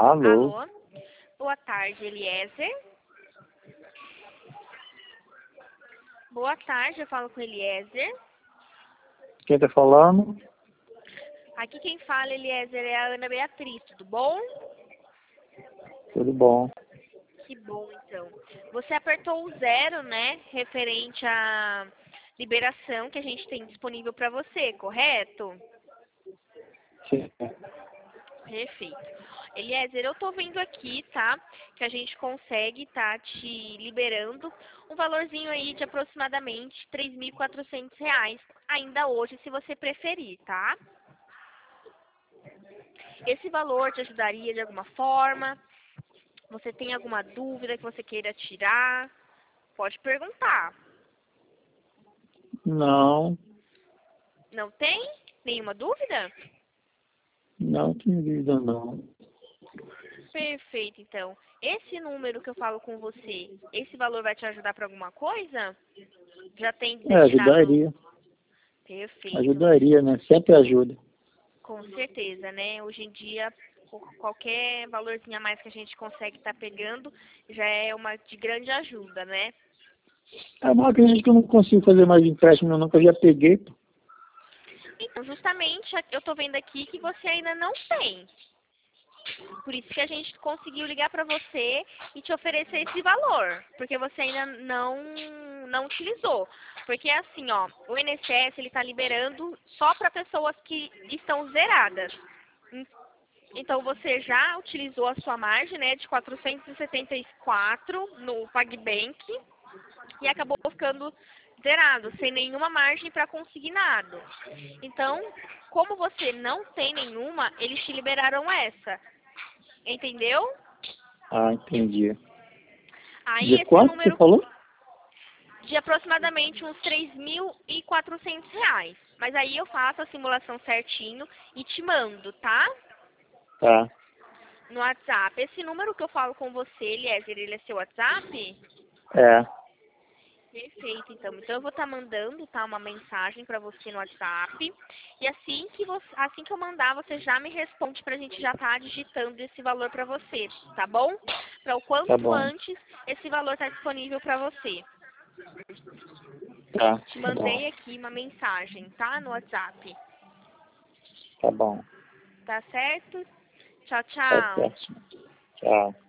Alô? Alô? Boa tarde, Eliezer. Boa tarde, eu falo com Eliezer. Quem tá falando? Aqui quem fala, Eliezer, é a Ana Beatriz, tudo bom? Tudo bom. Que bom, então. Você apertou o 0, né, referente à liberação que a gente tem disponível para você, correto? Sim. Perfeito. Eliezer, eu tô vendo aqui, tá, que a gente consegue tá te liberando um valorzinho aí de aproximadamente R$ 3.400, ainda hoje, se você preferir, tá? Esse valor te ajudaria de alguma forma? Você tem alguma dúvida que você queira tirar? Pode perguntar. Não, Não tem nenhuma dúvida? não tenho dúvida não. Perfeito, então. Esse número que eu falo com você, esse valor vai te ajudar para alguma coisa? Já tem destinado? Ajudaria. Perfeito. Ajudaria, né? Sempre ajuda. Com certeza, né? Hoje em dia, qualquer valorzinho a mais que a gente consegue estar pegando já é uma de grande ajuda, né? É mal acredito que eu não consigo fazer mais empréstimo não, que eu já peguei. Pô. Então, justamente, eu tô vendo aqui que você ainda não tem. Por isso que a gente conseguiu ligar para você e te oferecer esse valor, porque você ainda não utilizou. Porque assim, ó, o INSS ele está liberando só para pessoas que estão zeradas. Então você já utilizou a sua margem, né, de 474 no PagBank e acabou ficando zerado, sem nenhuma margem para consignado. Então, como você não tem nenhuma, eles te liberaram essa. Entendeu? Ah, entendi. Aí De esse quanto você número falou? de aproximadamente uns R$ 3.400. Mas aí eu faço a simulação certinho e te mando, tá? Tá. No WhatsApp. Esse número que eu falo com você, Eliezer, ele é seu WhatsApp? É. Perfeito, então. Então eu vou estar mandando, tá, uma mensagem para você no WhatsApp. E assim que eu mandar, você já me responde pra gente já estar digitando esse valor para você, tá bom? Para o Tá quanto bom. antes esse valor tá disponível para você. Tá. Te Tá bom. mandei aqui uma mensagem, tá? No WhatsApp. Tá bom. Tá certo? Tchau, Tá tchau. certo. Tchau.